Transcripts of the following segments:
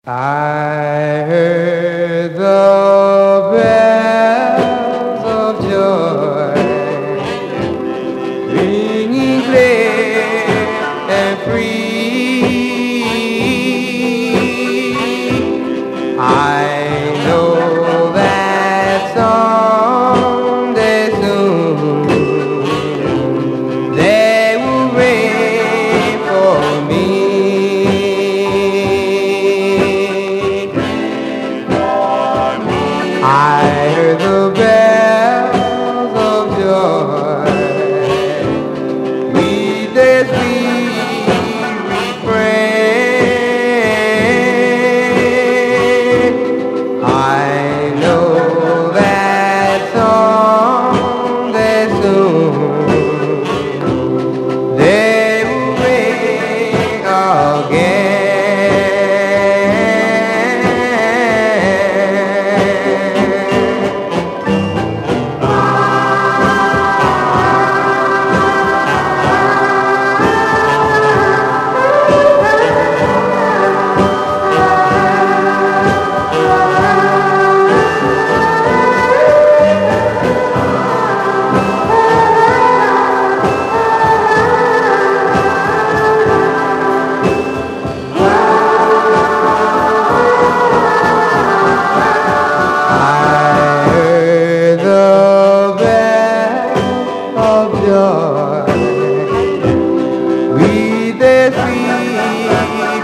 I heard the bells of joy ringing clear and free. I know that someday soon they will rain for me. I heard the bells of joy with their sweet refrain. I know that someday soon they will ring again. With their sweet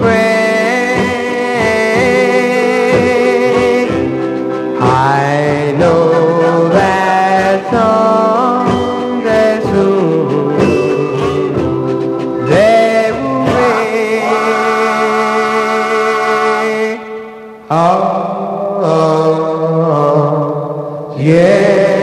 refrain, I know that someday soon they will ring. Oh, yeah.